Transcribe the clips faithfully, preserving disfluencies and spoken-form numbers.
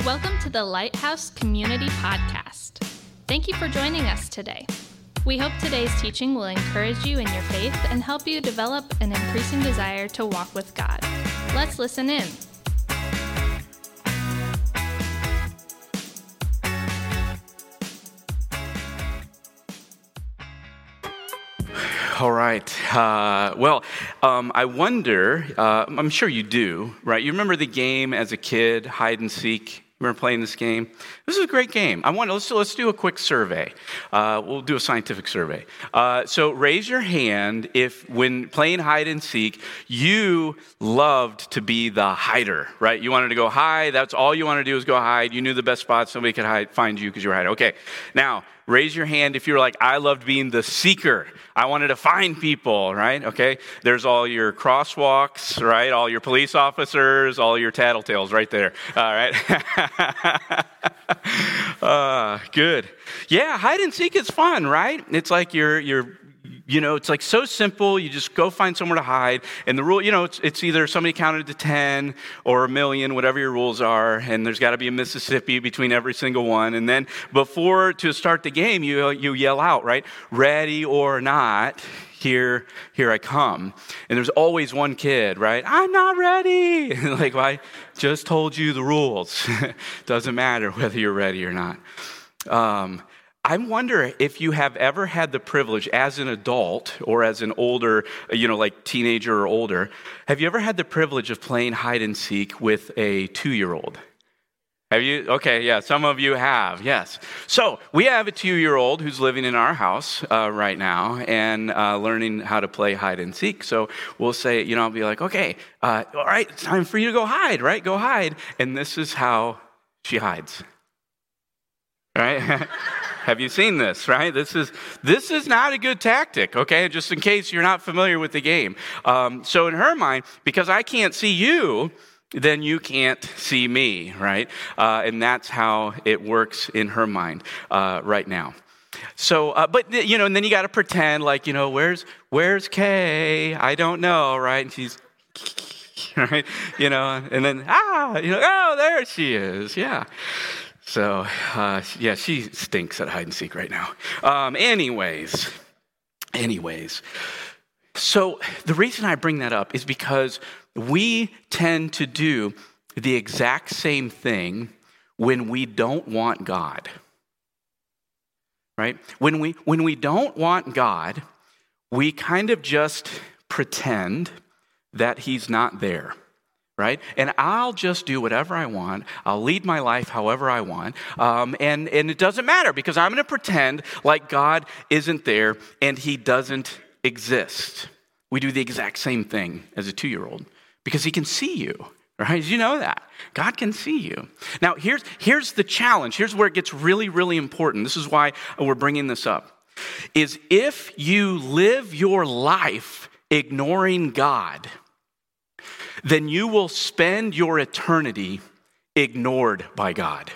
Welcome to the Lighthouse Community Podcast. Thank you for joining us today. We hope today's teaching will encourage you in your faith and help you develop an increasing desire to walk with God. Let's listen in. All right. Uh, well, um, I wonder, uh, I'm sure you do, right? You remember the game as a kid, hide and seek? Remember playing this game? This is a great game. I want let's let's do a quick survey. Uh, we'll do a scientific survey. Uh, so raise your hand if, when playing hide and seek, you loved to be the hider, right? You wanted to go hide. That's all you wanted to do was go hide. You knew the best spots. Somebody could hide, find you because you were hiding. Okay. Now raise your hand if you're like, I loved being the seeker. I wanted to find people, right? Okay. There's all your crosswalks, right? All your police officers, all your tattletales right there. All right. uh, good. Yeah, hide and seek is fun, right? It's like you're, you're, you know, it's like so simple. You just go find somewhere to hide. And the rule, you know, it's, it's either somebody counted to ten or a million, whatever your rules are. And there's got to be a Mississippi between every single one. And then before to start the game, you you yell out, right? Ready or not, here, here I come. And there's always one kid, right? I'm not ready. Like, well, I just told you the rules. Doesn't matter whether you're ready or not. Um, I wonder if you have ever had the privilege as an adult or as an older, you know, like teenager or older, have you ever had the privilege of playing hide and seek with a two-year-old? Have you? Okay, yeah, some of you have, yes. So we have a two-year-old who's living in our house uh, right now and uh, learning how to play hide and seek. So we'll say, you know, I'll be like, okay, uh, all right, it's time for you to go hide, right? Go hide. And this is how she hides, right? Have you seen this, right? This is this is not a good tactic, okay? Just in case you're not familiar with the game. Um, so in her mind, because I can't see you, then you can't see me, right? Uh, and that's how it works in her mind uh, right now. So, uh, but, you know, and then you got to pretend like, you know, where's where's Kay? I don't know, right? And she's, right? You know, and then, ah, you know, oh, there she is, yeah. So, uh, yeah, she stinks at hide and seek right now. Um, anyways, anyways. So the reason I bring that up is because we tend to do the exact same thing when we don't want God, right? When we, when we don't want God, we kind of just pretend that he's not there. Right? And I'll just do whatever I want. I'll lead my life however I want. Um, and, and it doesn't matter because I'm going to pretend like God isn't there and he doesn't exist. We do the exact same thing as a two-year-old because he can see you, right? You know that. God can see you. Now, here's, here's the challenge. Here's where it gets really, really important. This is why we're bringing this up. Is if you live your life ignoring God, then you will spend your eternity ignored by God.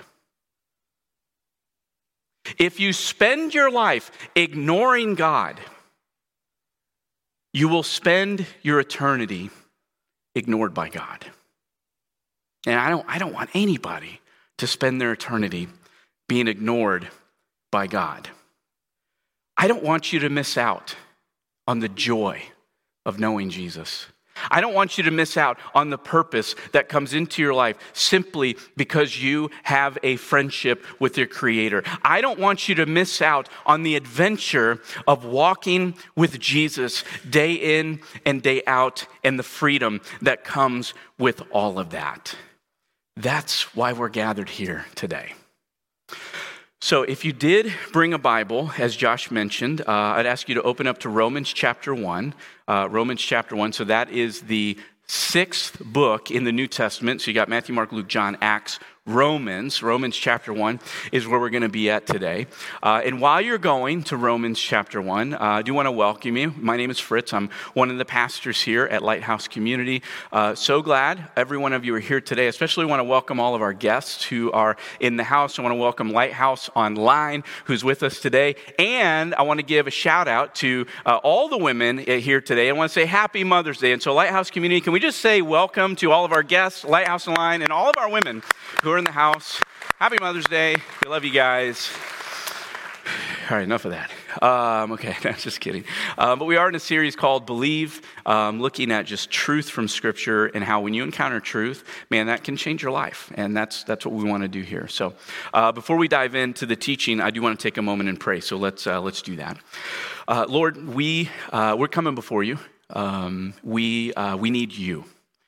If you spend your life ignoring God, you will spend your eternity ignored by God. And I don't, I don't want anybody to spend their eternity being ignored by God. I don't want you to miss out on the joy of knowing Jesus. I don't want you to miss out on the purpose that comes into your life simply because you have a friendship with your Creator. I don't want you to miss out on the adventure of walking with Jesus day in and day out and the freedom that comes with all of that. That's why we're gathered here today. So if you did bring a Bible, as Josh mentioned, uh, I'd ask you to open up to Romans chapter one. Uh, Romans chapter one. So that is the sixth book in the New Testament. So you got Matthew, Mark, Luke, John, Acts, Romans. Romans chapter one is where we're going to be at today. Uh, and while you're going to Romans chapter one, uh, I do want to welcome you. My name is Fritz. I'm one of the pastors here at Lighthouse Community. Uh, so glad every one of you are here today. Especially want to welcome all of our guests who are in the house. I want to welcome Lighthouse Online, who's with us today. And I want to give a shout out to uh, all the women here today. I want to say Happy Mother's Day. And so Lighthouse Community, can we just say welcome to all of our guests, Lighthouse Online, and all of our women who are are in the house, happy Mother's Day. We love you guys. All right, enough of that. Um, okay, no, just kidding. Um, but we are in a series called Believe, um, looking at just truth from Scripture and how when you encounter truth, man, that can change your life. And that's that's what we want to do here. So uh, before we dive into the teaching, I do want to take a moment and pray. So let's uh, let's do that. Uh, Lord, we uh, we're coming before you. Um, we uh, we need you.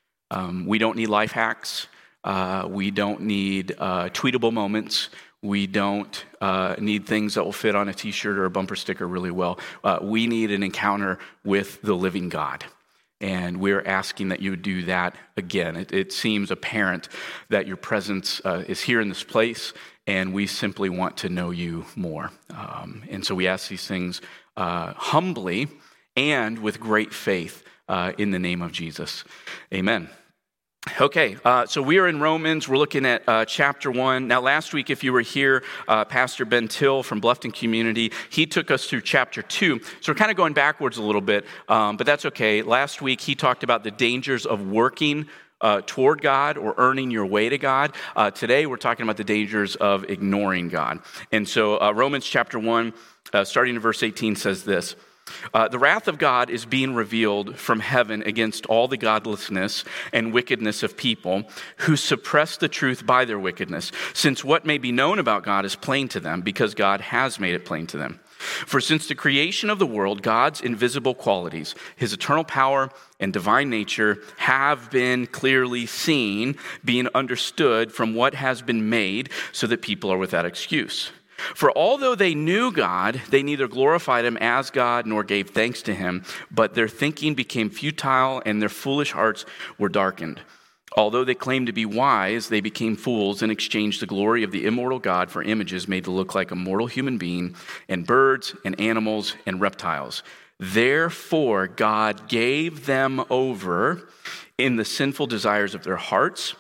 Um, we don't need life hacks. Uh, we don't need uh, tweetable moments. We don't uh, need things that will fit on a t-shirt or a bumper sticker really well. Uh, we need an encounter with the living God. And we're asking that you would do that again. It, it seems apparent that your presence uh, is here in this place, and we simply want to know you more. Um, and so we ask these things uh, humbly and with great faith uh, in the name of Jesus. Amen. Okay, uh, so we are in Romans. We're looking at uh, chapter one. Now, last week, if you were here, uh, Pastor Ben Till from Bluffton Community, he took us through chapter two. So we're kind of going backwards a little bit, um, but that's okay. Last week, he talked about the dangers of working uh, toward God or earning your way to God. Uh, today, we're talking about the dangers of ignoring God. And so uh, Romans chapter one, uh, starting in verse eighteen, says this. Uh, the wrath of God is being revealed from heaven against all the godlessness and wickedness of people who suppress the truth by their wickedness, since what may be known about God is plain to them because God has made it plain to them. For since the creation of the world, God's invisible qualities, his eternal power and divine nature have been clearly seen, being understood from what has been made, so that people are without excuse. For although they knew God, they neither glorified him as God nor gave thanks to him, but their thinking became futile and their foolish hearts were darkened. Although they claimed to be wise, they became fools and exchanged the glory of the immortal God for images made to look like a mortal human being, and birds and animals and reptiles. Therefore, God gave them over in the sinful desires of their hearts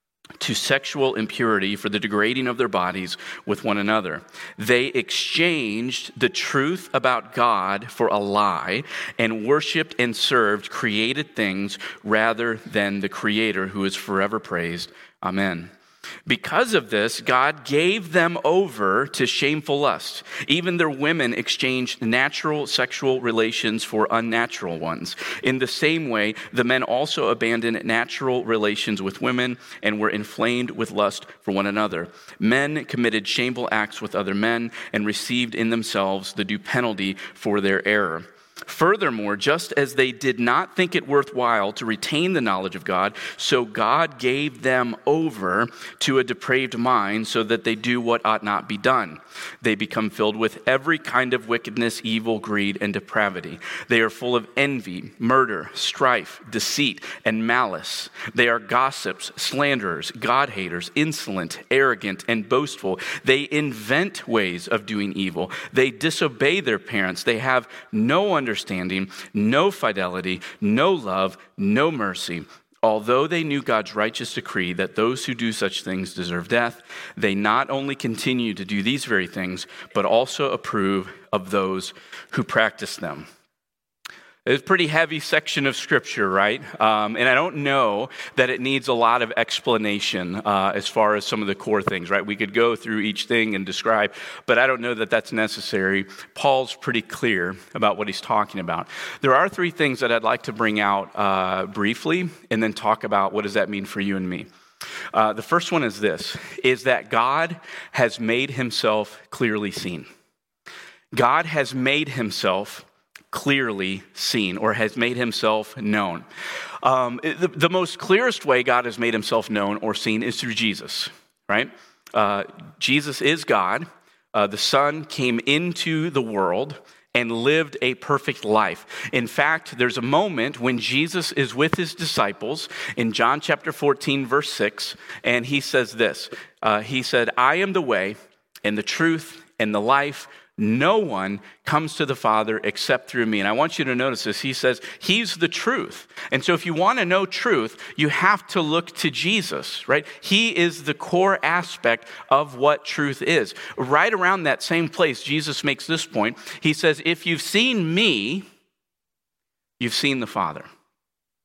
to sexual impurity for the degrading of their bodies with one another. They exchanged the truth about God for a lie and worshiped and served created things rather than the Creator, who is forever praised. Amen. Because of this, God gave them over to shameful lust. Even their women exchanged natural sexual relations for unnatural ones. In the same way, the men also abandoned natural relations with women and were inflamed with lust for one another. Men committed shameful acts with other men and received in themselves the due penalty for their error. Furthermore, just as they did not think it worthwhile to retain the knowledge of God, so God gave them over to a depraved mind so that they do what ought not be done. They become filled with every kind of wickedness, evil, greed, and depravity. They are full of envy, murder, strife, deceit, and malice. They are gossips, slanderers, God-haters, insolent, arrogant, and boastful. They invent ways of doing evil. They disobey their parents. They have no understanding, no fidelity, no love, no mercy. Although they knew God's righteous decree that those who do such things deserve death, they not only continue to do these very things, but also approve of those who practice them. It's a pretty heavy section of Scripture, right? Um, and I don't know that it needs a lot of explanation uh, as far as some of the core things, right? We could go through each thing and describe, but I don't know that that's necessary. Paul's pretty clear about what he's talking about. There are three things that I'd like to bring out uh, briefly and then talk about what does that mean for you and me. Uh, the first one is this, is that God has made himself clearly seen. God has made himself clearly seen, or has made himself known. Um, the, the most clearest way God has made himself known or seen is through Jesus, right? Uh, Jesus is God. Uh, the Son came into the world and lived a perfect life. In fact, there's a moment when Jesus is with his disciples in John chapter fourteen, verse six, and he says this. Uh, he said, I am the way and the truth and the life. No one comes to the Father except through me. And I want you to notice this. He says he's the truth. And so if you want to know truth, you have to look to Jesus, right? He is the core aspect of what truth is. Right around that same place, Jesus makes this point. He says, if you've seen me, you've seen the Father.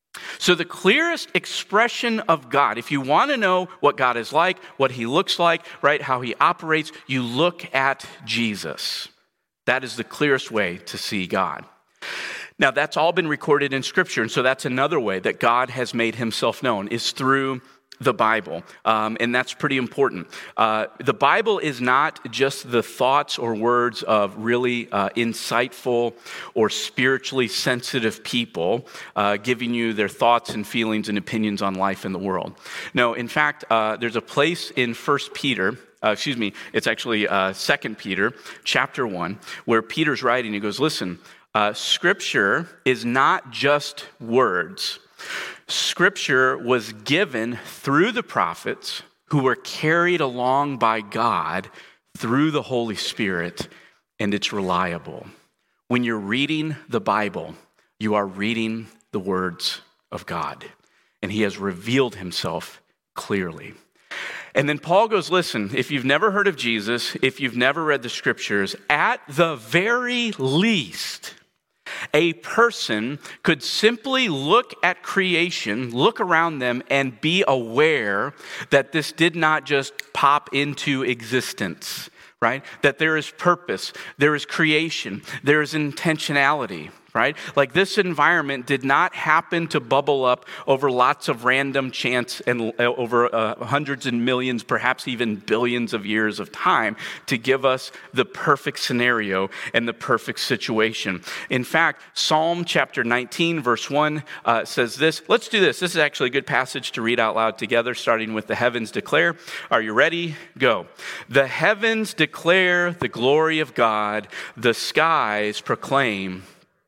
So the clearest expression of God, if you want to know what God is like, what he looks like, right, how he operates, you look at Jesus. That is the clearest way to see God. Now, that's all been recorded in Scripture, and so that's another way that God has made himself known, is through the Bible, um, and that's pretty important. Uh, the Bible is not just the thoughts or words of really uh, insightful or spiritually sensitive people uh, giving you their thoughts and feelings and opinions on life in the world. No, in fact, uh, there's a place in First Peter, uh, excuse me, it's actually uh, Second Peter, chapter one, where Peter's writing. He goes, listen, uh, Scripture is not just words. Scripture was given through the prophets who were carried along by God through the Holy Spirit, and it's reliable. When you're reading the Bible, you are reading the words of God, and he has revealed himself clearly. And then Paul goes, listen, if you've never heard of Jesus, if you've never read the Scriptures, at the very least, a person could simply look at creation, look around them, and be aware that this did not just pop into existence, right? That there is purpose, there is creation, there is intentionality, right? Like this environment did not happen to bubble up over lots of random chance and uh, over uh, hundreds and millions, perhaps even billions of years of time to give us the perfect scenario and the perfect situation. In fact, Psalm chapter nineteen, verse one uh, says this. Let's do this. This is actually a good passage to read out loud together, starting with the heavens declare. Are you ready? Go. The heavens declare the glory of God. The skies proclaim.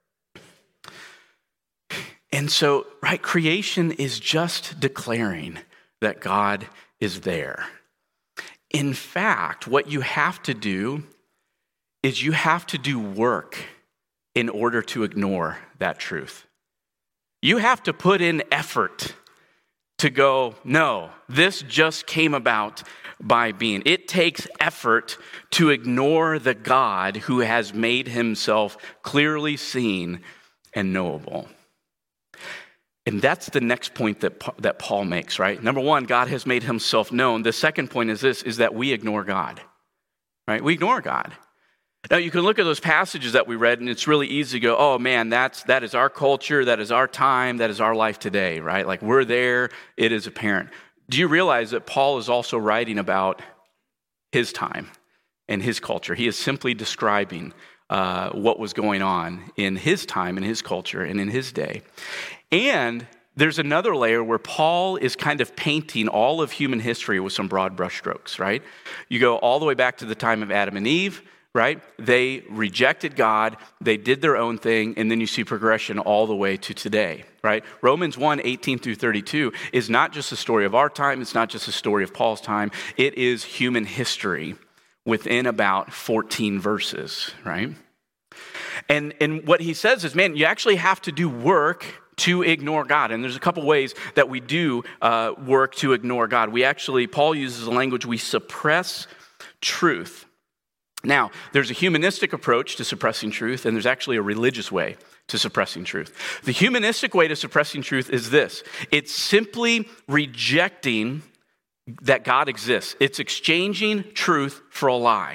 And so, right, creation is just declaring that God is there. In fact, what you have to do is you have to do work in order to ignore that truth. You have to put in effort to go, no, this just came about by being. It takes effort to ignore the God who has made himself clearly seen and knowable. And that's the next point that, that Paul makes, right? Number one, God has made himself known. The second point is this, is that we ignore God, right? We ignore God. Now, you can look at those passages that we read, and it's really easy to go, oh, man, that's that is our culture, that is our time, that is our life today, right? Like, we're there, it is apparent. Do you realize that Paul is also writing about his time and his culture? He is simply describing uh, what was going on in his time, in his culture, and in his day. And there's another layer where Paul is kind of painting all of human history with some broad brushstrokes, right? You go all the way back to the time of Adam and Eve, right? They rejected God, they did their own thing, and then you see progression all the way to today, right? Romans one, eighteen through thirty-two is not just a story of our time, it's not just a story of Paul's time, it is human history within about fourteen verses, right? And, and what he says is, man, you actually have to do work to ignore God. And there's a couple ways that we do uh, work to ignore God. We actually, Paul uses the language, we suppress truth. Now, there's a humanistic approach to suppressing truth, and there's actually a religious way to suppressing truth. The humanistic way to suppressing truth is this. It's simply rejecting that God exists. It's exchanging truth for a lie.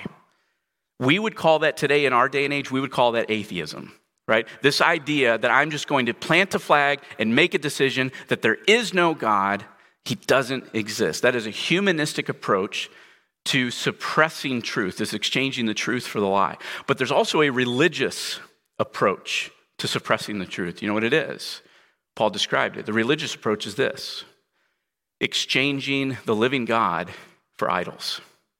We would call that today in our day and age, we would call that atheism. Right? This idea that I'm just going to plant a flag and make a decision that there is no God, he doesn't exist. That is a humanistic approach to suppressing truth, is exchanging the truth for the lie. But there's also a religious approach to suppressing the truth. You know what it is? Paul described it. The religious approach is this: exchanging the living God for idols.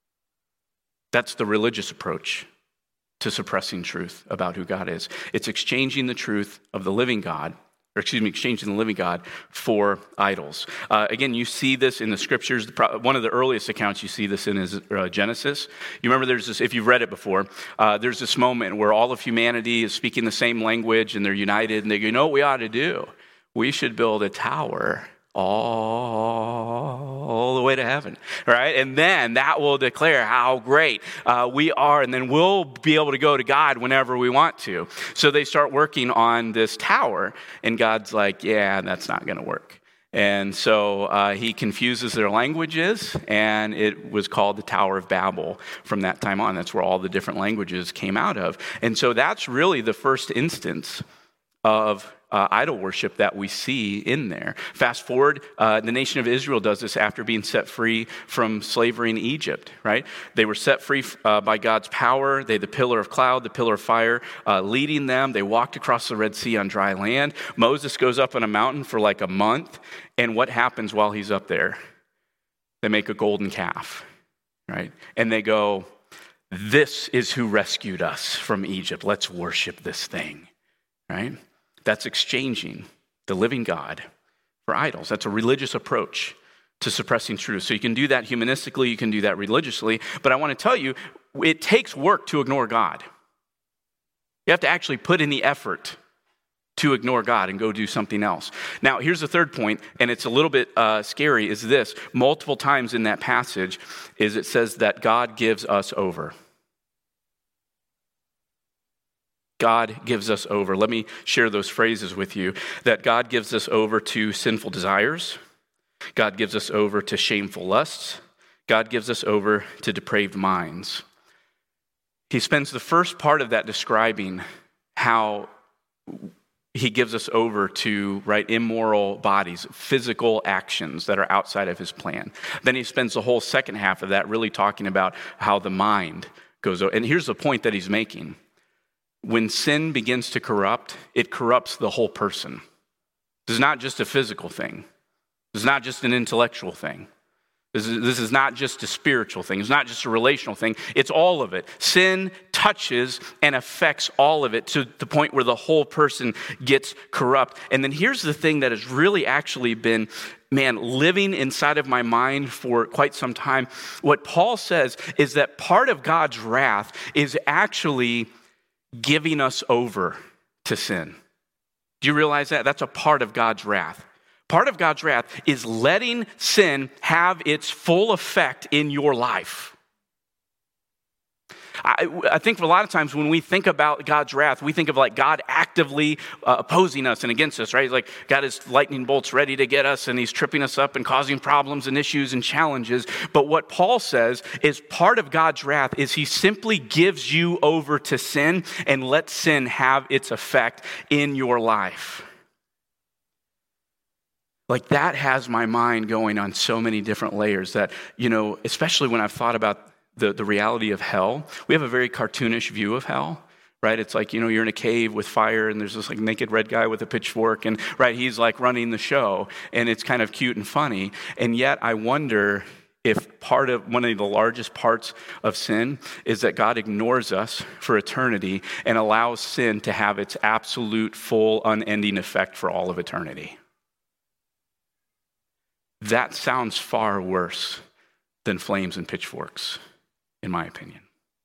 That's the religious approach to suppressing truth about who God is. It's exchanging the truth of the living God, or excuse me, exchanging the living God for idols. Uh, again, you see this in the scriptures. One of the earliest accounts you see this in is uh, Genesis. You remember there's this, if you've read it before, uh, there's this moment where all of humanity is speaking the same language and they're united and they go, you know what we ought to do? We should build a tower all the way to heaven, right? And then that will declare how great uh, we are, and then we'll be able to go to God whenever we want to. So they start working on this tower, and God's like, yeah, that's not going to work. And so uh, he confuses their languages, and it was called the Tower of Babel from that time on. That's where all the different languages came out of. And so that's really the first instance of uh, idol worship that we see in there. Fast forward, uh, the nation of Israel does this after being set free from slavery in Egypt, right? They were set free uh, by God's power. They had the pillar of cloud, the pillar of fire uh, leading them. They walked across the Red Sea on dry land. Moses goes up on a mountain for like a month. And what happens while he's up there? They make a golden calf, right? And they go, this is who rescued us from Egypt. Let's worship this thing, right? That's exchanging the living God for idols. That's a religious approach to suppressing truth. So you can do that humanistically, you can do that religiously, but I want to tell you, it takes work to ignore God. You have to actually put in the effort to ignore God and go do something else. Now, here's the third point, and it's a little bit uh, scary, is this. Multiple times in that passage is it says that God gives us over. God gives us over. Let me share those phrases with you. That God gives us over to sinful desires. God gives us over to shameful lusts. God gives us over to depraved minds. He spends the first part of that describing how he gives us over to, right, immoral bodies, physical actions that are outside of his plan. Then he spends the whole second half of that really talking about how the mind goes over. And here's the point that he's making. When sin begins to corrupt, it corrupts the whole person. This is not just a physical thing. This is not just an intellectual thing. This is, this is not just a spiritual thing. It's not just a relational thing. It's all of it. Sin touches and affects all of it to the point where the whole person gets corrupt. And then here's the thing that has really actually been, man, living inside of my mind for quite some time. What Paul says is that part of God's wrath is actually giving us over to sin. Do you realize that? That's a part of God's wrath. Part of God's wrath is letting sin have its full effect in your life. I, I think for a lot of times when we think about God's wrath, we think of like God actively uh, opposing us and against us, right? He's like got his lightning bolts ready to get us, and he's tripping us up and causing problems and issues and challenges. But what Paul says is part of God's wrath is he simply gives you over to sin and lets sin have its effect in your life. Like that has my mind going on so many different layers that, you know, especially when I've thought about the, the reality of hell. We have a very cartoonish view of hell, right? It's like, you know, you're in a cave with fire and there's this like naked red guy with a pitchfork and, right, he's like running the show and it's kind of cute and funny. And yet I wonder if part of one of the largest parts of sin is that God ignores us for eternity and allows sin to have its absolute, full, unending effect for all of eternity. That sounds far worse than flames and pitchforks, in my opinion.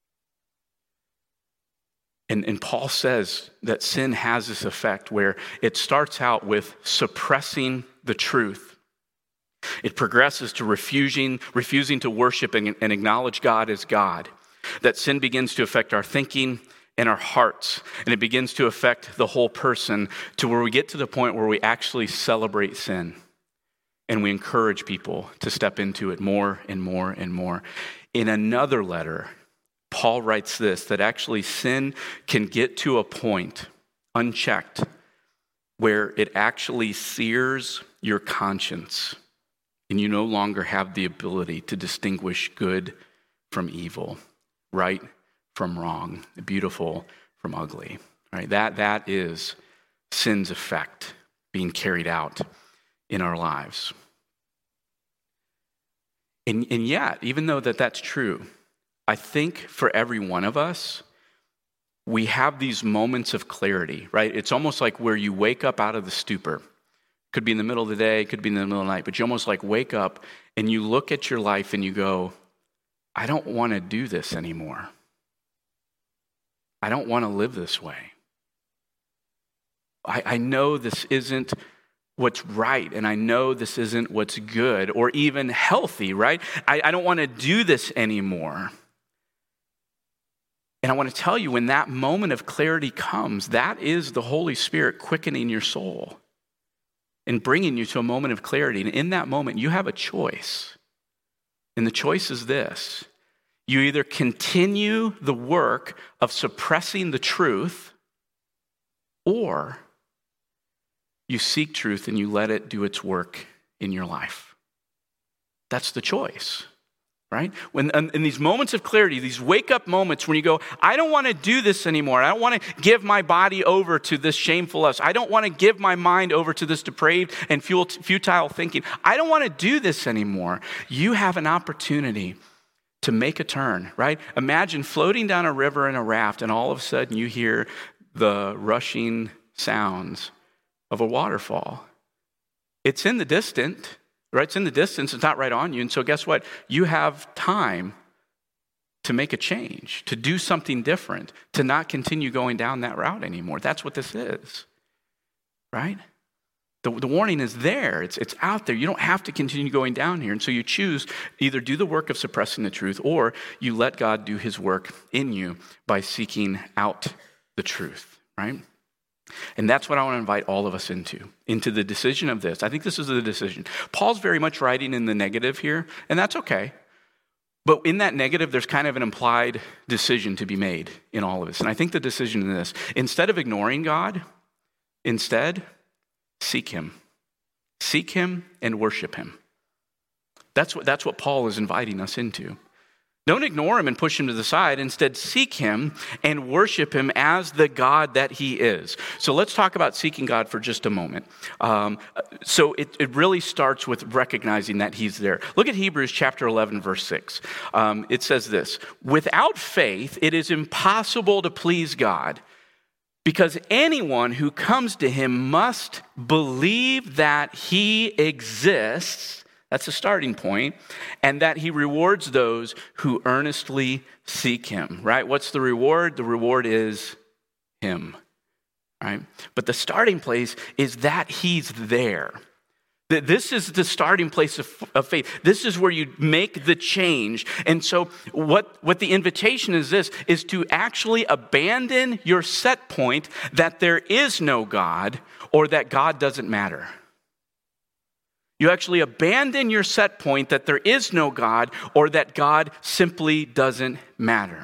And, and Paul says that sin has this effect where it starts out with suppressing the truth. It progresses to refusing, refusing to worship and, and acknowledge God as God. That sin begins to affect our thinking and our hearts, and it begins to affect the whole person to where we get to the point where we actually celebrate sin. And we encourage people to step into it more and more and more. In another letter, Paul writes this, that actually sin can get to a point, unchecked, where it actually sears your conscience. And you no longer have the ability to distinguish good from evil, right from wrong, beautiful from ugly. Right? That, that is sin's effect being carried out in our lives. And, and yet, even though that that's true, I think for every one of us, we have these moments of clarity, right? It's almost like where you wake up out of the stupor. Could be in the middle of the day, could be in the middle of the night, but you almost like wake up and you look at your life and you go, I don't want to do this anymore. I don't want to live this way. I, I know this isn't what's right, and I know this isn't what's good or even healthy, right? I, I don't want to do this anymore. And I want to tell you, when that moment of clarity comes, that is the Holy Spirit quickening your soul and bringing you to a moment of clarity. And in that moment, you have a choice. And the choice is this. You either continue the work of suppressing the truth, or you seek truth and you let it do its work in your life. That's the choice, right? When in these moments of clarity, these wake-up moments when you go, I don't want to do this anymore. I don't want to give my body over to this shameful lust. I don't want to give my mind over to this depraved and futile thinking. I don't want to do this anymore. You have an opportunity to make a turn, right? Imagine floating down a river in a raft, and all of a sudden you hear the rushing sounds of a waterfall. It's in the distance, right? It's in the distance. It's not right on you. And so guess what? You have time to make a change, to do something different, to not continue going down that route anymore. That's what this is, right? The, the warning is there. It's, it's out there. You don't have to continue going down here. And so you choose either do the work of suppressing the truth, or you let God do his work in you by seeking out the truth, right? And that's what I want to invite all of us into, into the decision of this. I think this is the decision. Paul's very much writing in the negative here, and that's okay. But in that negative, there's kind of an implied decision to be made in all of this. And I think the decision is this: instead of ignoring God, instead, seek him. Seek him and worship him. That's what, that's what Paul is inviting us into. Don't ignore him and push him to the side. Instead, seek him and worship him as the God that he is. So let's talk about seeking God for just a moment. Um, so it, it really starts with recognizing that he's there. Look at Hebrews chapter eleven, verse six. Um, it says this: without faith, it is impossible to please God, because anyone who comes to him must believe that he exists. That's the starting point. And that he rewards those who earnestly seek him, right? What's the reward? The reward is him, right? But the starting place is that he's there. This is the starting place of, of faith. This is where you make the change. And so what, what the invitation is this, is to actually abandon your set point that there is no God, or that God doesn't matter. You actually abandon your set point that there is no God, or that God simply doesn't matter.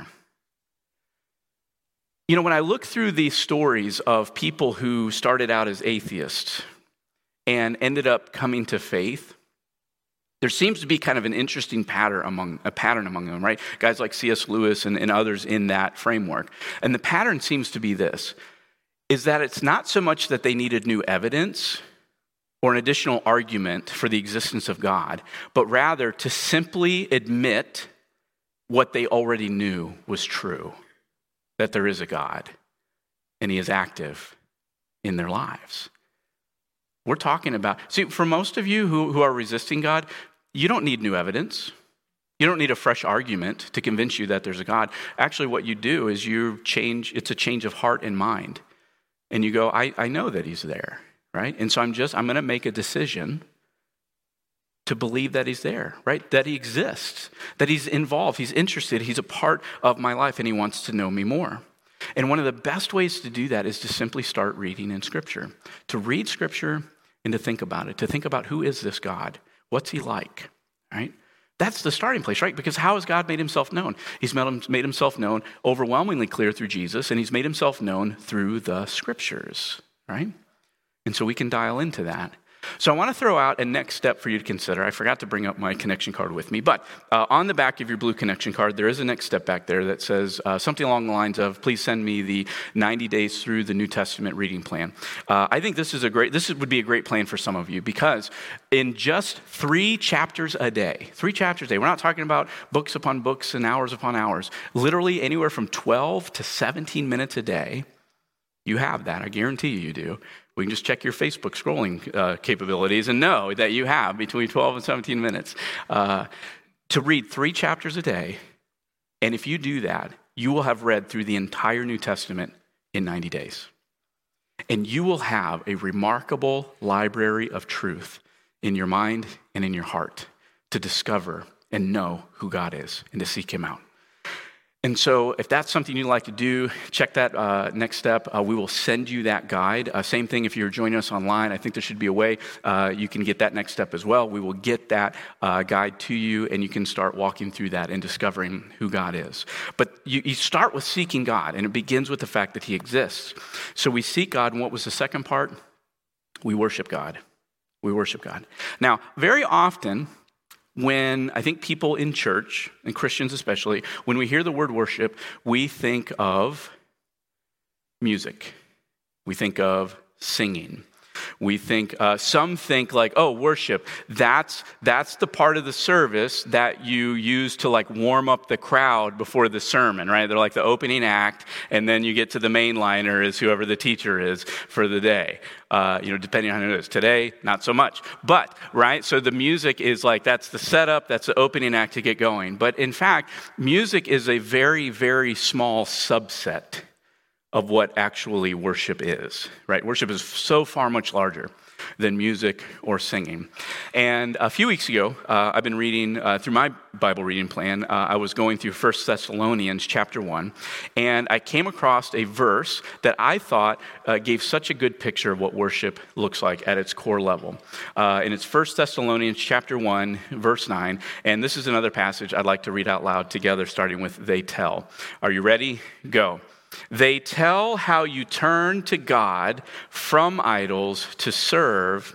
You know, when I look through these stories of people who started out as atheists and ended up coming to faith, there seems to be kind of an interesting pattern among a pattern among them, right? Guys like C S Lewis and, and others in that framework. And the pattern seems to be this, is that it's not so much that they needed new evidence or an additional argument for the existence of God, but rather to simply admit what they already knew was true, that there is a God and he is active in their lives. We're talking about, see, for most of you who, who are resisting God, you don't need new evidence. You don't need a fresh argument to convince you that there's a God. Actually, what you do is you change, it's a change of heart and mind. And you go, I, I know that he's there. Right? And so I'm just, I'm going to make a decision to believe that he's there, right? That he exists, that he's involved, he's interested, he's a part of my life, and he wants to know me more. And one of the best ways to do that is to simply start reading in Scripture, to read Scripture and to think about it, to think about who is this God? What's he like, right? That's the starting place, right? Because how has God made himself known? He's made himself known overwhelmingly clear through Jesus, and he's made himself known through the Scriptures, right? And so we can dial into that. So I want to throw out a next step for you to consider. I forgot to bring up my connection card with me, but uh, on the back of your blue connection card, there is a next step back there that says uh, something along the lines of, please send me the ninety days through the New Testament reading plan. Uh, I think this is a great, this would be a great plan for some of you, because in just three chapters a day, three chapters a day, we're not talking about books upon books and hours upon hours, literally anywhere from twelve to seventeen minutes a day, you have that. I guarantee you you do. We can just check your Facebook scrolling uh, capabilities and know that you have between twelve and seventeen minutes uh, to read three chapters a day. And if you do that, you will have read through the entire New Testament in ninety days. and you will have a remarkable library of truth in your mind and in your heart to discover and know who God is and to seek him out. And so if that's something you'd like to do, check that uh, next step. Uh, we will send you that guide. Uh, same thing if you're joining us online. I think there should be a way uh, you can get that next step as well. We will get that uh, guide to you, and you can start walking through that and discovering who God is. But you, you start with seeking God, and it begins with the fact that he exists. So we seek God, and what was the second part? We worship God. We worship God. Now, very often, when I think people in church, and Christians especially, when we hear the word worship, we think of music. We think of singing. We think, uh, some think like, oh, worship, that's that's the part of the service that you use to like warm up the crowd before the sermon, right? They're like the opening act, and then you get to the main liner is whoever the teacher is for the day. Uh, you know, depending on who it is. Today, not so much. But, right, so the music is like, that's the setup, that's the opening act to get going. But in fact, music is a very, very small subset of what actually worship is, right? Worship is so far much larger than music or singing. And a few weeks ago, uh, I've been reading, uh, through my Bible reading plan, uh, I was going through First Thessalonians chapter one, and I came across a verse that I thought uh, gave such a good picture of what worship looks like at its core level. Uh, and it's First Thessalonians chapter one, verse nine, and this is another passage I'd like to read out loud together, starting with they tell. Are you ready? Go. They tell how you turn to God from idols to serve.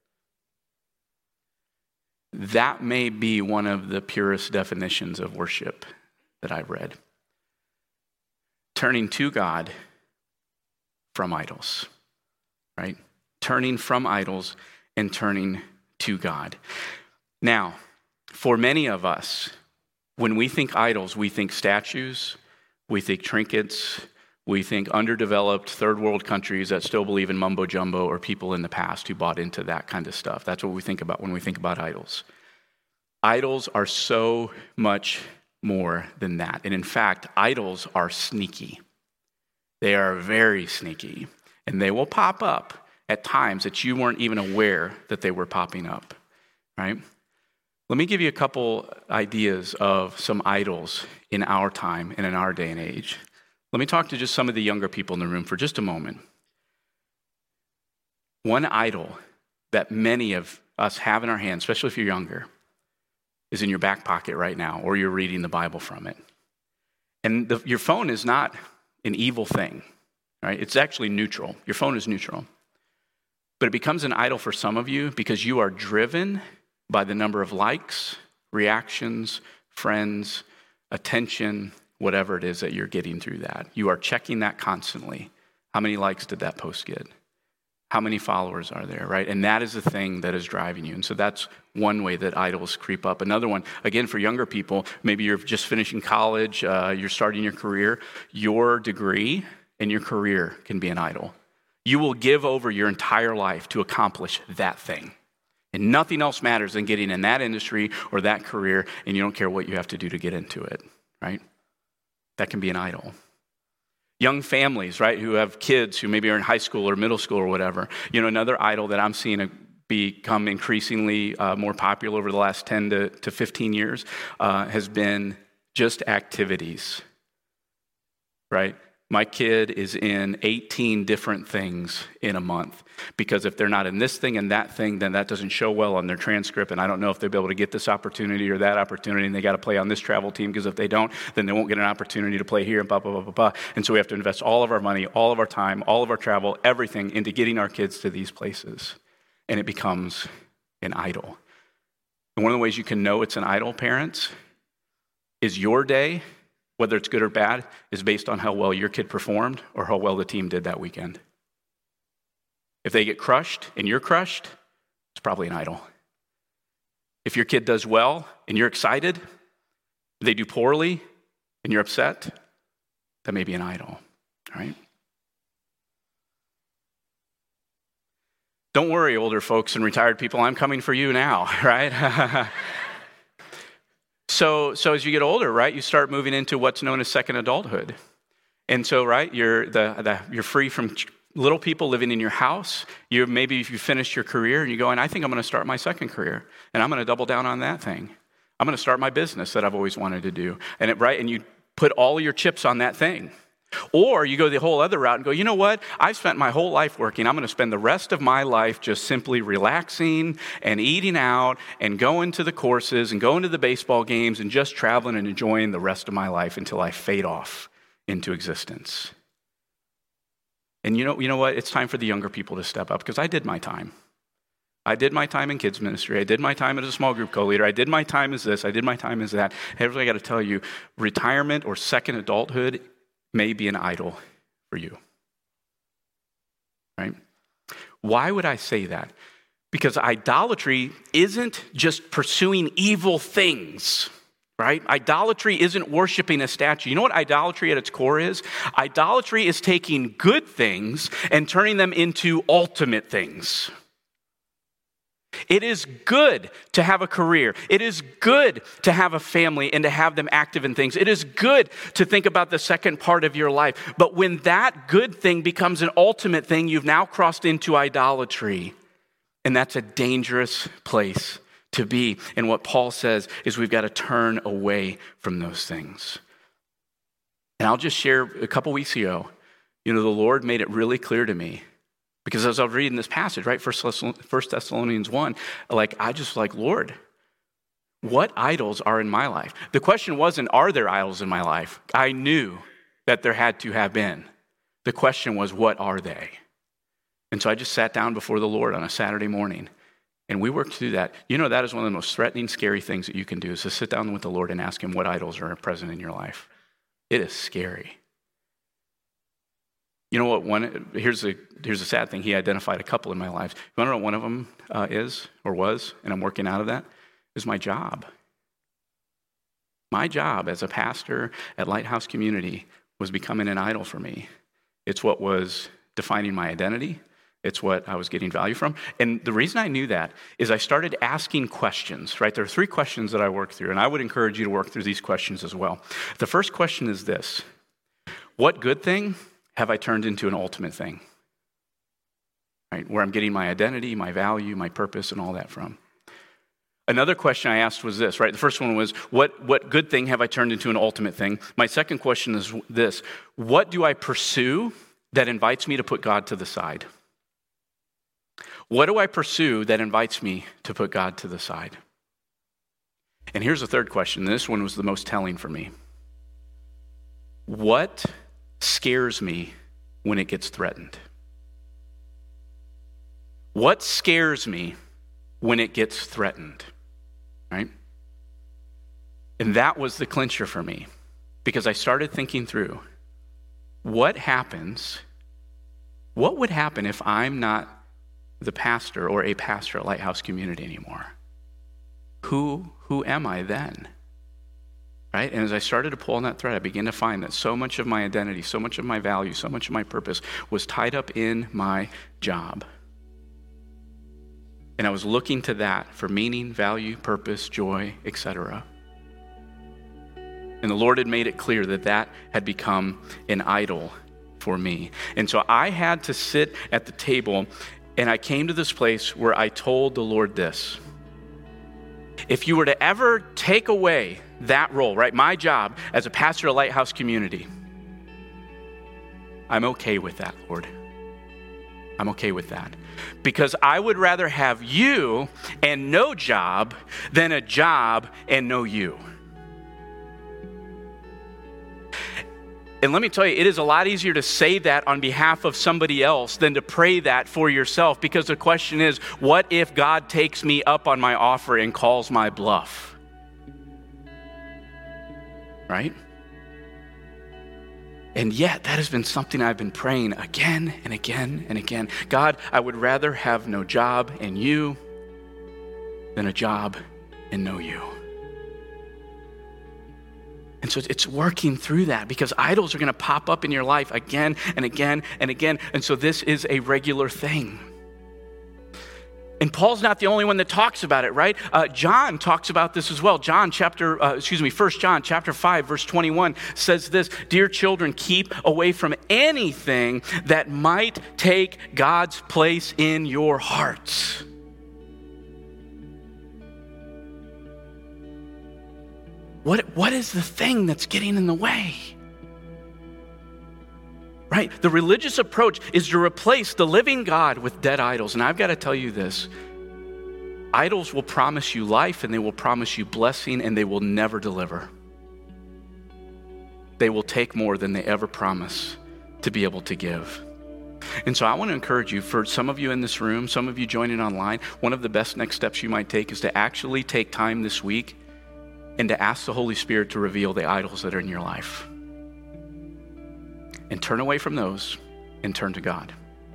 That may be one of the purest definitions of worship that I've read. Turning to God from idols, right? Turning from idols and turning to God. Now, for many of us, when we think idols, we think statues, we think trinkets, we think underdeveloped third world countries that still believe in mumbo jumbo, or people in the past who bought into that kind of stuff. That's what we think about when we think about idols. Idols are so much more than that. And in fact, idols are sneaky. They are very sneaky. And they will pop up at times that you weren't even aware that they were popping up, right? Let me give you a couple ideas of some idols in our time and in our day and age. Let me talk to just some of the younger people in the room for just a moment. One idol that many of us have in our hands, especially if you're younger, is in your back pocket right now, or you're reading the Bible from it. And the, your phone is not an evil thing, right? It's actually neutral. Your phone is neutral. But it becomes an idol for some of you because you are driven by the number of likes, reactions, friends, attention, whatever it is that you're getting through that. You are checking that constantly. How many likes did that post get? How many followers are there, right? And that is the thing that is driving you. And so that's one way that idols creep up. Another one, again, for younger people, maybe you're just finishing college, uh, you're starting your career. Your degree and your career can be an idol. You will give over your entire life to accomplish that thing. And nothing else matters than getting in that industry or that career, and you don't care what you have to do to get into it, right? That can be an idol. Young families, right, who have kids who maybe are in high school or middle school or whatever. You know, another idol that I'm seeing become increasingly uh, more popular over the last ten to fifteen years uh, has been just activities, right? My kid is in eighteen different things in a month, because if they're not in this thing and that thing, then that doesn't show well on their transcript, and I don't know if they'll be able to get this opportunity or that opportunity, and they got to play on this travel team, because if they don't, then they won't get an opportunity to play here, and blah, blah, blah, blah, blah. And so we have to invest all of our money, all of our time, all of our travel, everything into getting our kids to these places, and it becomes an idol. And one of the ways you can know it's an idol, parents, is your day, whether it's good or bad, is based on how well your kid performed or how well the team did that weekend. If they get crushed and you're crushed, it's probably an idol. If your kid does well and you're excited, if they do poorly and you're upset, that may be an idol, all right? Don't worry, older folks and retired people, I'm coming for you now, right? So, so as you get older, right, you start moving into what's known as second adulthood. And so, right, you're the, the you're free from little people living in your house. You maybe if you finished your career and you go, and I think I'm going to start my second career, and I'm going to double down on that thing. I'm going to start my business that I've always wanted to do. And it, right, and you put all your chips on that thing. Or you go the whole other route and go, you know what? I've spent my whole life working. I'm going to spend the rest of my life just simply relaxing and eating out and going to the courses and going to the baseball games and just traveling and enjoying the rest of my life until I fade off into existence. And you know, you know what? It's time for the younger people to step up, because I did my time. I did my time in kids ministry. I did my time as a small group co-leader. I did my time as this. I did my time as that. Everybody, I got to tell you, retirement or second adulthood may be an idol for you, right? Why would I say that? Because idolatry isn't just pursuing evil things, right? Idolatry isn't worshiping a statue. You know what idolatry at its core is? Idolatry is taking good things and turning them into ultimate things. It is good to have a career. It is good to have a family and to have them active in things. It is good to think about the second part of your life. But when that good thing becomes an ultimate thing, you've now crossed into idolatry. And that's a dangerous place to be. And what Paul says is we've got to turn away from those things. And I'll just share, a couple weeks ago, you know, the Lord made it really clear to me. Because as I was reading this passage, right, First Thessalonians one, like, I just like, Lord, what idols are in my life? The question wasn't, are there idols in my life? I knew that there had to have been. The question was, what are they? And so I just sat down before the Lord on a Saturday morning, and we worked through that. You know, that is one of the most threatening, scary things that you can do, is to sit down with the Lord and ask him what idols are present in your life. It is scary. You know what, one, here's a, here's a sad thing. He identified a couple in my life. You want to know what one of them uh, is or was, and I'm working out of that, is my job. My job as a pastor at Lighthouse Community was becoming an idol for me. It's what was defining my identity. It's what I was getting value from. And the reason I knew that is I started asking questions, right? There are three questions that I worked through, and I would encourage you to work through these questions as well. The first question is this: what good thing have I turned into an ultimate thing? Right, where I'm getting my identity, my value, my purpose, and all that from. Another question I asked was this, right? The first one was, what, what good thing have I turned into an ultimate thing? My second question is this: what do I pursue that invites me to put God to the side? What do I pursue that invites me to put God to the side? And here's the third question. This one was the most telling for me. What scares me when it gets threatened? What scares me when it gets threatened? Right? And that was the clincher for me, because I started thinking through what happens, what would happen if I'm not the pastor or a pastor at Lighthouse Community anymore? Who, who am I then? Right? And as I started to pull on that thread, I began to find that so much of my identity, so much of my value, so much of my purpose was tied up in my job. And I was looking to that for meaning, value, purpose, joy, et cetera. And the Lord had made it clear that that had become an idol for me. And so I had to sit at the table, and I came to this place where I told the Lord this: if you were to ever take away that role, right, my job as a pastor at Lighthouse Community, I'm okay with that, Lord. I'm okay with that. Because I would rather have you and no job than a job and no you. And let me tell you, it is a lot easier to say that on behalf of somebody else than to pray that for yourself, because the question is, what if God takes me up on my offer and calls my bluff? Right? And yet, that has been something I've been praying again and again and again. God, I would rather have no job and you than a job and no you. And so it's working through that, because idols are going to pop up in your life again and again and again. And so this is a regular thing. And Paul's not the only one that talks about it, right? Uh, John talks about this as well. John chapter, uh, excuse me, First John chapter five, verse twenty-one says this, "Dear children, keep away from anything that might take God's place in your hearts." What, what is the thing that's getting in the way? Right? The religious approach is to replace the living God with dead idols. And I've got to tell you this. Idols will promise you life and they will promise you blessing and they will never deliver. They will take more than they ever promise to be able to give. And so I want to encourage you, for some of you in this room, some of you joining online, one of the best next steps you might take is to actually take time this week and to ask the Holy Spirit to reveal the idols that are in your life. And turn away from those and turn to God.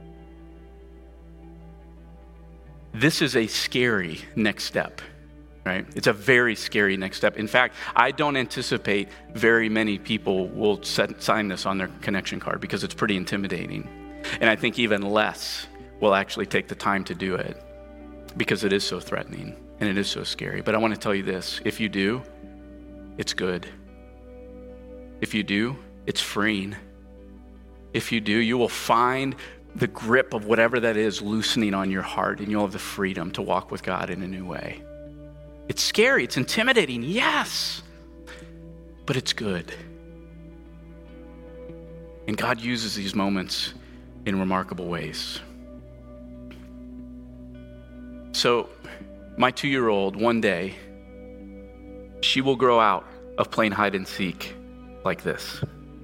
This is a scary next step, right? It's a very scary next step. In fact, I don't anticipate very many people will set, sign this on their connection card because it's pretty intimidating. And I think even less will actually take the time to do it because it is so threatening and it is so scary. But I want to tell you this, if you do, it's good. If you do, it's freeing. If you do, you will find the grip of whatever that is loosening on your heart, and you'll have the freedom to walk with God in a new way. It's scary, it's intimidating, yes, but it's good. And God uses these moments in remarkable ways. So, my two-year-old, one day, she will grow out of playing hide and seek like this.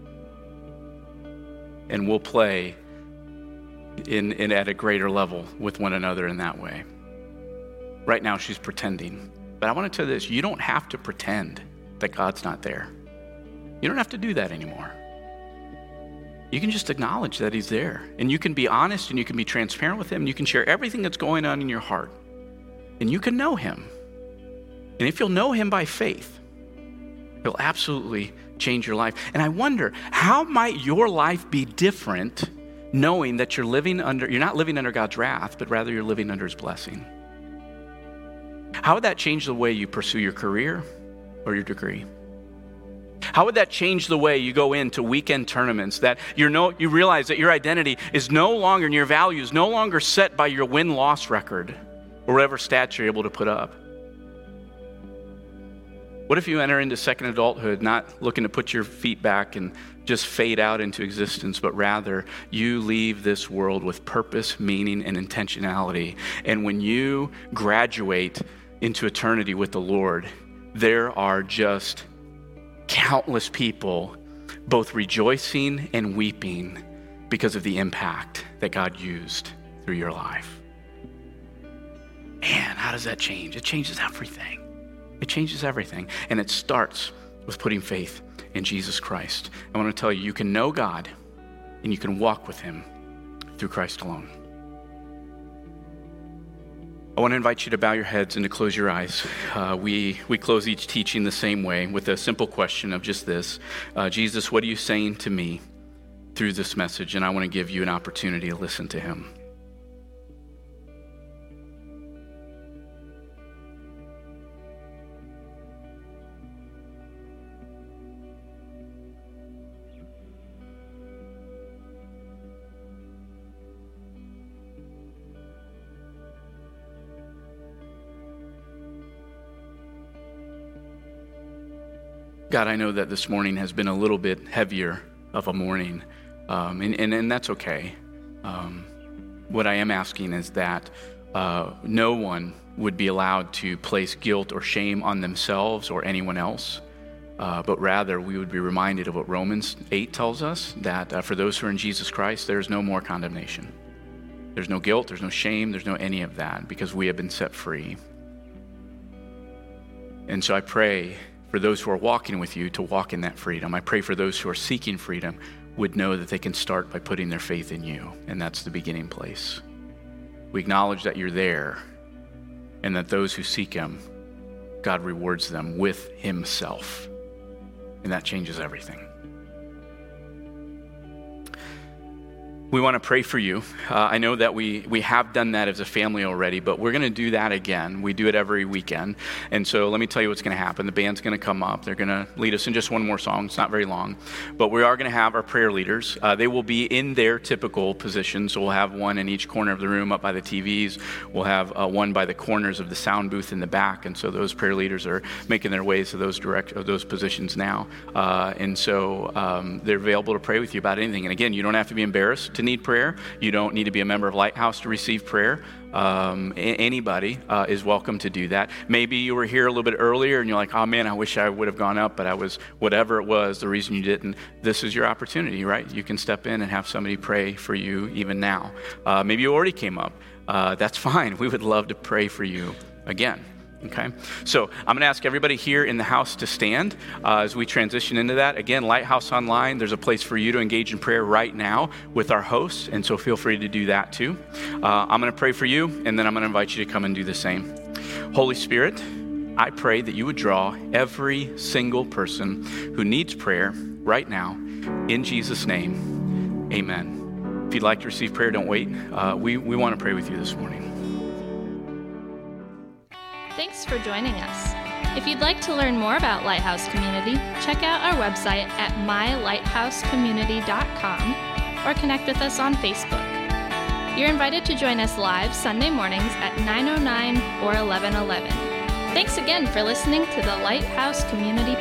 And we'll play in, in at a greater level with one another in that way. Right now, she's pretending. But I want to tell you this, you don't have to pretend that God's not there. You don't have to do that anymore. You can just acknowledge that he's there. And you can be honest and you can be transparent with him. And you can share everything that's going on in your heart. And you can know him. And if you'll know him by faith, he'll absolutely change your life. And I wonder, how might your life be different knowing that you're living under, you're not living under God's wrath, but rather you're living under his blessing? How would that change the way you pursue your career or your degree? How would that change the way you go into weekend tournaments, that you're no, you realize that your identity is no longer, and your value is no longer set by your win-loss record or whatever stats you're able to put up? What if you enter into second adulthood not looking to put your feet back and just fade out into existence, but rather you leave this world with purpose, meaning, and intentionality. And when you graduate into eternity with the Lord, there are just countless people both rejoicing and weeping because of the impact that God used through your life. Man, how does that change? It changes everything. It changes everything. And it starts with putting faith in Jesus Christ. I want to tell you, you can know God and you can walk with him through Christ alone. I want to invite you to bow your heads and to close your eyes. Uh, we, we close each teaching the same way with a simple question of just this. Uh, Jesus, what are you saying to me through this message? And I want to give you an opportunity to listen to him. God, I know that this morning has been a little bit heavier of a morning, um, and, and, and that's okay. Um, what I am asking is that uh, no one would be allowed to place guilt or shame on themselves or anyone else, uh, but rather we would be reminded of what Romans eight tells us, that uh, for those who are in Jesus Christ, there is no more condemnation. There's no guilt, there's no shame, there's no any of that, because we have been set free. And so I pray for those who are walking with you to walk in that freedom. I pray for those who are seeking freedom would know that they can start by putting their faith in you, and that's the beginning place. We acknowledge that you're there, and that those who seek him, God rewards them with himself, and that changes everything. we want to pray for you. Uh, I know that we we have done that as a family already, but we're going to do that again. We do it every weekend. And so let me tell you what's going to happen. The band's going to come up. They're going to lead us in just one more song. It's not very long. But we are going to have our prayer leaders. Uh, they will be in their typical positions. So we'll have one in each corner of the room up by the T Vs. We'll have uh, one by the corners of the sound booth in the back. And so those prayer leaders are making their ways to those direct of those positions now. Uh, and so um, they're available to pray with you about anything. And again, you don't have to be embarrassed to need prayer. You don't need to be a member of Lighthouse to receive prayer. Um, a- anybody uh, is welcome to do that. Maybe you were here a little bit earlier and you're like, oh man, I wish I would have gone up, but I was, whatever it was, the reason you didn't. This is your opportunity, right? You can step in and have somebody pray for you even now. Uh, maybe you already came up. Uh, that's fine. We would love to pray for you again. Okay, so I'm going to ask everybody here in the house to stand uh, as we transition into that. Again, Lighthouse Online, there's a place for you to engage in prayer right now with our hosts, and so feel free to do that too. Uh, I'm going to pray for you, and then I'm going to invite you to come and do the same. Holy Spirit, I pray that you would draw every single person who needs prayer right now. In Jesus' name, amen. If you'd like to receive prayer, don't wait. Uh, we, we want to pray with you this morning. Thanks for joining us. If you'd like to learn more about Lighthouse Community, check out our website at my lighthouse community dot com or connect with us on Facebook. You're invited to join us live Sunday mornings at nine oh nine or eleven eleven. Thanks again for listening to the Lighthouse Community